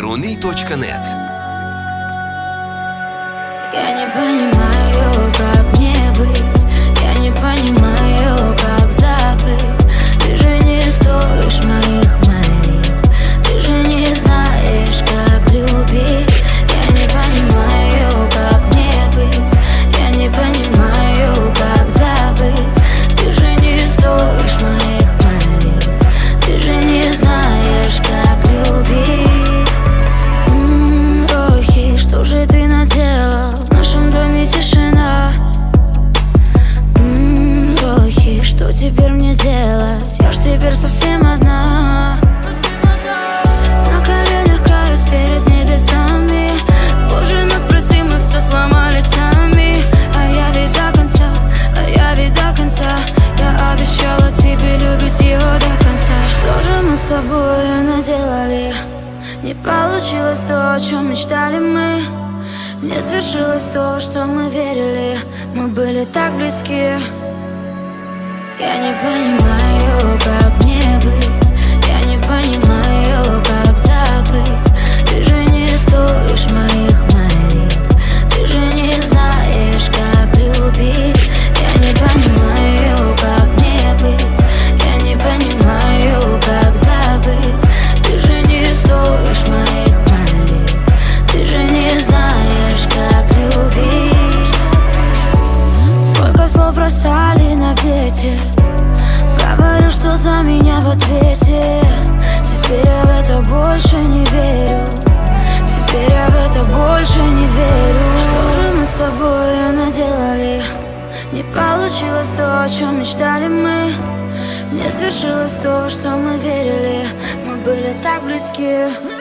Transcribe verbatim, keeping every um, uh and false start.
руны точка нет. Я не понимаю, как мне быть. Я не понимаю, как забыть. Ты же не стоишь моих молитв. Ты же не знаешь, как любить. Я не понимаю, как мне быть. Я не понимаю, как забыть. Ты же не стоишь моих молитв. Ты же не знаешь, как любить. М-м, Рохи, что же ты наделал? В нашем доме тишина. М-м, Рохи, что теперь мне делать? Я ж теперь совсем одна. На коленях каюсь перед небесами. Боже, нас прости, мы все сломали сами. А я ведь до конца, а я ведь до конца. Я обещала тебе любить его до конца. Что же мы с тобой наделали? Не получилось то, о чем мечтали мы. Не свершилось то, что мы верили. Мы были так близки. Я не понимаю, как мне быть. Я не понимаю, как забыть. Ты же не стоишь моих молитв. Ты же не знаешь, как любить. Я не понимаю, как мне быть. Я не понимаю, как забыть. Ты же не стоишь моих молитв. Ты же не знаешь, как любить. Сколько слов бросали на ветер. Говорю, что за меня в ответе. Теперь я в это больше не верю. Теперь я в это больше не верю. Что же мы с тобой наделали? Не получилось то, о чем мечтали мы. Не свершилось то, что мы верили. Мы были так близки.